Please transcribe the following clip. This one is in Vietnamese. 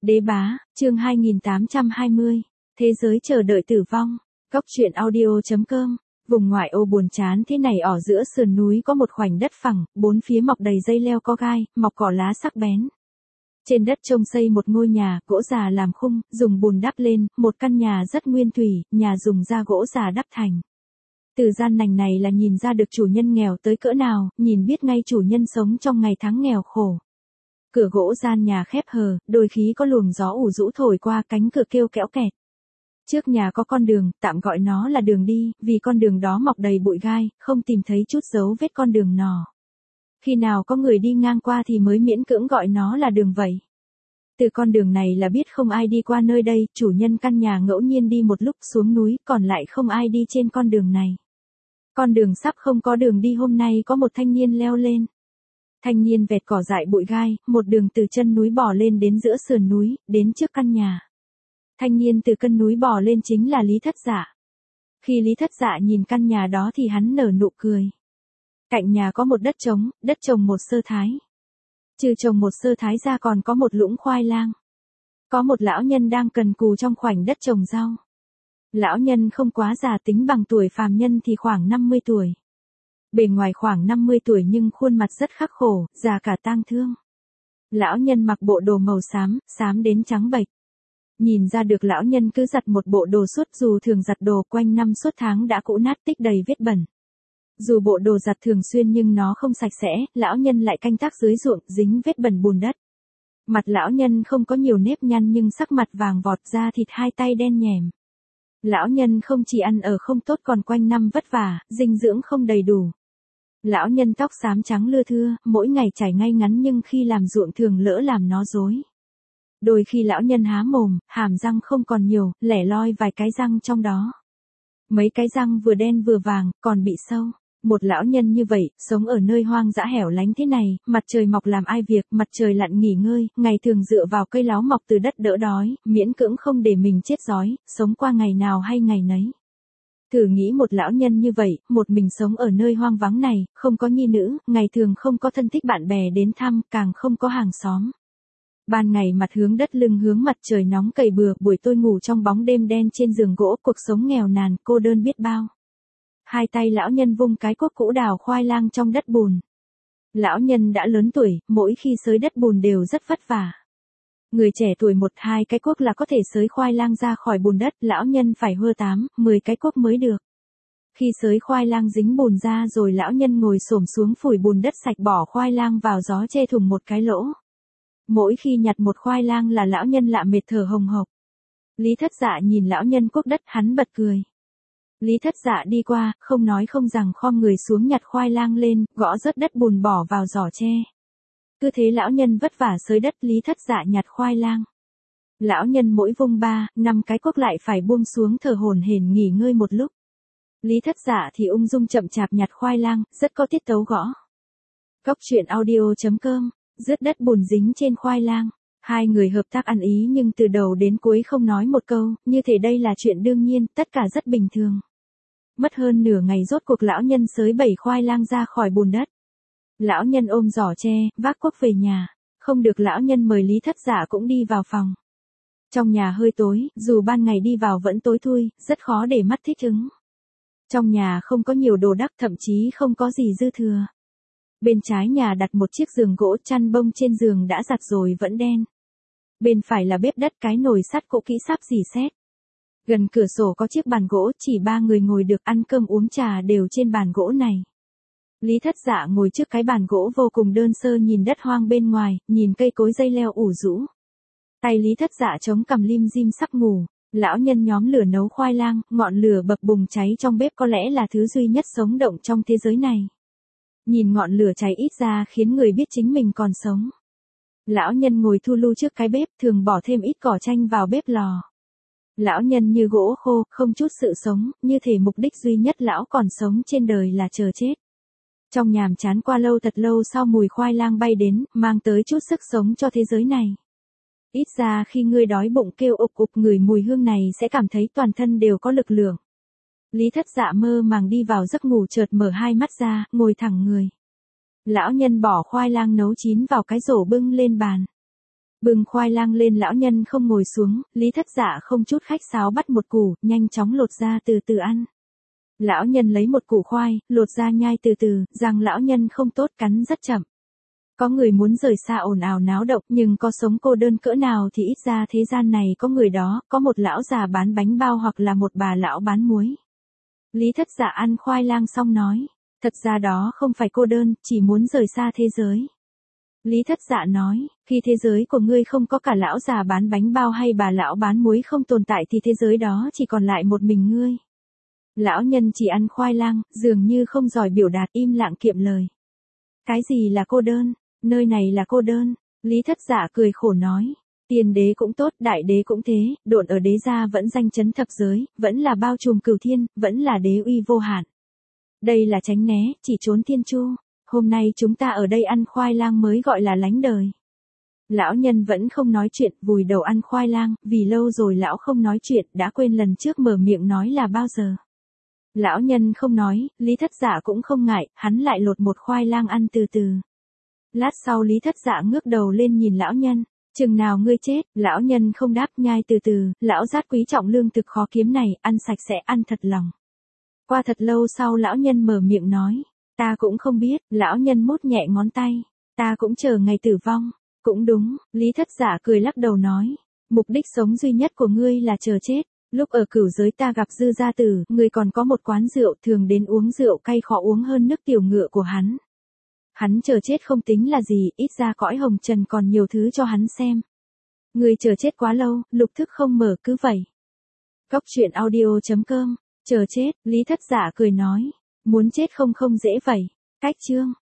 Đế bá, chương 2820. Thế giới chờ đợi tử vong. Cốc truyện audio.com. Vùng ngoại ô buồn chán thế này ở giữa sườn núi có một khoảnh đất phẳng, bốn phía mọc đầy dây leo có gai, mọc cỏ lá sắc bén. Trên đất trông xây một ngôi nhà, gỗ già làm khung, dùng bùn đắp lên, một căn nhà rất nguyên thủy, nhà dùng da gỗ già đắp thành. Từ gian nành này là nhìn ra được chủ nhân nghèo tới cỡ nào, nhìn biết ngay chủ nhân sống trong ngày tháng nghèo khổ. Cửa gỗ gian nhà khép hờ, đôi khi có luồng gió ủ rũ thổi qua, cánh cửa kêu kẽo kẹt. Trước nhà có con đường, tạm gọi nó là đường đi, vì con đường đó mọc đầy bụi gai, không tìm thấy chút dấu vết con đường nọ. Khi nào có người đi ngang qua thì mới miễn cưỡng gọi nó là đường vậy. Từ con đường này là biết không ai đi qua nơi đây, chủ nhân căn nhà ngẫu nhiên đi một lúc xuống núi, còn lại không ai đi trên con đường này. Con đường sắp không có đường đi hôm nay có một thanh niên leo lên. Thanh niên vẹt cỏ dại bụi gai, một đường từ chân núi bò lên đến giữa sườn núi, đến trước căn nhà. Thanh niên từ chân núi bò lên chính là Lý Thất Dạ. Khi Lý Thất Dạ nhìn căn nhà đó thì hắn nở nụ cười. Cạnh nhà có một đất trồng một sơ thái. Trừ trồng một sơ thái ra còn có một lũng khoai lang. Có một lão nhân đang cần cù trong khoảnh đất trồng rau. Lão nhân không quá già, tính bằng tuổi phàm nhân thì khoảng 50 tuổi. Bề ngoài khoảng 50 tuổi nhưng khuôn mặt rất khắc khổ, già cả tang thương. Lão nhân mặc bộ đồ màu xám, xám đến trắng bệch. Nhìn ra được lão nhân cứ giặt một bộ đồ suốt, dù thường giặt đồ quanh năm suốt tháng đã cũ nát tích đầy vết bẩn. Dù bộ đồ giặt thường xuyên nhưng nó không sạch sẽ, lão nhân lại canh tác dưới ruộng, dính vết bẩn bùn đất. Mặt lão nhân không có nhiều nếp nhăn nhưng sắc mặt vàng vọt, da thịt hai tay đen nhèm. Lão nhân không chỉ ăn ở không tốt còn quanh năm vất vả, dinh dưỡng không đầy đủ. Lão nhân tóc xám trắng lưa thưa, mỗi ngày chải ngay ngắn nhưng khi làm ruộng thường lỡ làm nó rối. Đôi khi lão nhân há mồm, hàm răng không còn nhiều, lẻ loi vài cái răng trong đó. Mấy cái răng vừa đen vừa vàng, còn bị sâu. Một lão nhân như vậy, sống ở nơi hoang dã hẻo lánh thế này, mặt trời mọc làm ai việc, mặt trời lặn nghỉ ngơi, ngày thường dựa vào cây láo mọc từ đất đỡ đói, miễn cưỡng không để mình chết đói, sống qua ngày nào hay ngày nấy. Thử nghĩ một lão nhân như vậy, một mình sống ở nơi hoang vắng này, không có nhi nữ, ngày thường không có thân thích bạn bè đến thăm, càng không có hàng xóm. Ban ngày mặt hướng đất lưng hướng mặt trời nóng cày bừa, buổi tối ngủ trong bóng đêm đen trên giường gỗ, cuộc sống nghèo nàn, cô đơn biết bao. Hai tay lão nhân vung cái cuốc cũ đào khoai lang trong đất bùn. Lão nhân đã lớn tuổi, mỗi khi xới đất bùn đều rất vất vả. Người trẻ tuổi một hai cái cuốc là có thể xới khoai lang ra khỏi bùn đất, lão nhân phải hơ 8, 10 cái cuốc mới được. Khi xới khoai lang dính bùn ra rồi lão nhân ngồi xổm xuống phủi bùn đất sạch, bỏ khoai lang vào gió che thủng một cái lỗ. Mỗi khi nhặt một khoai lang là lão nhân lạ mệt thở hồng hộc. Lý Thất Dạ nhìn lão nhân cuốc đất, hắn bật cười. Lý Thất Dạ đi qua, không nói không rằng khom người xuống nhặt khoai lang lên, gõ rớt đất bùn bỏ vào giỏ tre. Cứ thế lão nhân vất vả xới đất, Lý Thất Dạ nhặt khoai lang. Lão nhân mỗi vung 3, 5 cái cuốc lại phải buông xuống thở hổn hển nghỉ ngơi một lúc. Lý Thất Dạ thì ung dung chậm chạp nhặt khoai lang, rất có tiết tấu gõ. Cốc truyện audio.com. Rớt đất bùn dính trên khoai lang. Hai người hợp tác ăn ý nhưng từ đầu đến cuối không nói một câu, như thể đây là chuyện đương nhiên, tất cả rất bình thường. Mất hơn nửa ngày rốt cuộc lão nhân xới 7 khoai lang ra khỏi bùn đất. Lão nhân ôm giỏ tre, vác cuốc về nhà. Không được lão nhân mời Lý Thất Dạ cũng đi vào phòng. Trong nhà hơi tối, dù ban ngày đi vào vẫn tối thui, rất khó để mắt thích ứng. Trong nhà không có nhiều đồ đạc, thậm chí không có gì dư thừa. Bên trái nhà đặt một chiếc giường gỗ, chăn bông trên giường đã giặt rồi vẫn đen. Bên phải là bếp đất, cái nồi sắt cũ kỹ sắp rỉ sét. Gần cửa sổ có chiếc bàn gỗ, chỉ 3 người ngồi được, ăn cơm uống trà đều trên bàn gỗ này. Lý Thất Dạ ngồi trước cái bàn gỗ vô cùng đơn sơ, nhìn đất hoang bên ngoài, nhìn cây cối dây leo ủ rũ. Tay Lý Thất Dạ chống cằm lim dim sắp ngủ. Lão nhân nhóm lửa nấu khoai lang, ngọn lửa bập bùng cháy trong bếp có lẽ là thứ duy nhất sống động trong thế giới này. Nhìn ngọn lửa cháy ít ra khiến người biết chính mình còn sống. Lão nhân ngồi thu lu trước cái bếp, thường bỏ thêm ít cỏ chanh vào bếp lò. Lão nhân như gỗ khô, không chút sự sống, như thể mục đích duy nhất lão còn sống trên đời là chờ chết. Trong nhàm chán qua lâu thật lâu sau mùi khoai lang bay đến, mang tới chút sức sống cho thế giới này. Ít ra khi ngươi đói bụng kêu ục ục ngửi mùi hương này sẽ cảm thấy toàn thân đều có lực lượng. Lý Thất Dạ mơ màng đi vào giấc ngủ, chợt mở hai mắt ra, ngồi thẳng người. Lão nhân bỏ khoai lang nấu chín vào cái rổ bưng lên bàn. Bưng khoai lang lên lão nhân không ngồi xuống, Lý Thất Dạ không chút khách sáo bắt một củ, nhanh chóng lột ra từ từ ăn. Lão nhân lấy một củ khoai, lột ra nhai từ từ, răng lão nhân không tốt cắn rất chậm. Có người muốn rời xa ồn ào náo động, nhưng có sống cô đơn cỡ nào thì ít ra thế gian này có người đó, có một lão già bán bánh bao hoặc là một bà lão bán muối. Lý Thất Dạ ăn khoai lang xong nói, thật ra đó không phải cô đơn, chỉ muốn rời xa thế giới. Lý Thất Dạ nói, khi thế giới của ngươi không có cả lão già bán bánh bao hay bà lão bán muối không tồn tại thì thế giới đó chỉ còn lại một mình ngươi. Lão nhân chỉ ăn khoai lang, dường như không giỏi biểu đạt, im lặng kiệm lời. Cái gì là cô đơn? Nơi này là cô đơn. Lý Thất Dạ cười khổ nói. Tiên đế cũng tốt, đại đế cũng thế, độn ở đế gia vẫn danh chấn thập giới, vẫn là bao trùm cửu thiên, vẫn là đế uy vô hạn. Đây là tránh né, chỉ trốn thiên chu. Hôm nay chúng ta ở đây ăn khoai lang mới gọi là lánh đời. Lão nhân vẫn không nói chuyện, vùi đầu ăn khoai lang, vì lâu rồi lão không nói chuyện, đã quên lần trước mở miệng nói là bao giờ. Lão nhân không nói, Lý Thất Dạ cũng không ngại, hắn lại lột một khoai lang ăn từ từ. Lát sau Lý Thất Dạ ngước đầu lên nhìn lão nhân, chừng nào ngươi chết, lão nhân không đáp, nhai từ từ, lão giác quý trọng lương thực khó kiếm này, ăn sạch sẽ, ăn thật lòng. Qua thật lâu sau lão nhân mở miệng nói, ta cũng không biết, lão nhân mốt nhẹ ngón tay, ta cũng chờ ngày tử vong, cũng đúng, Lý Thất Dạ cười lắc đầu nói, mục đích sống duy nhất của ngươi là chờ chết. Lúc ở cửu giới ta gặp Dư Gia Tử, người còn có một quán rượu, thường đến uống rượu cay khó uống hơn nước tiểu ngựa của hắn. Hắn chờ chết không tính là gì, ít ra cõi hồng trần còn nhiều thứ cho hắn xem. Người chờ chết quá lâu, lục thức không mở cứ vậy. Cóc truyện audio.com, chờ chết, Lý Thất Dạ cười nói, muốn chết không dễ vậy. Cách chương.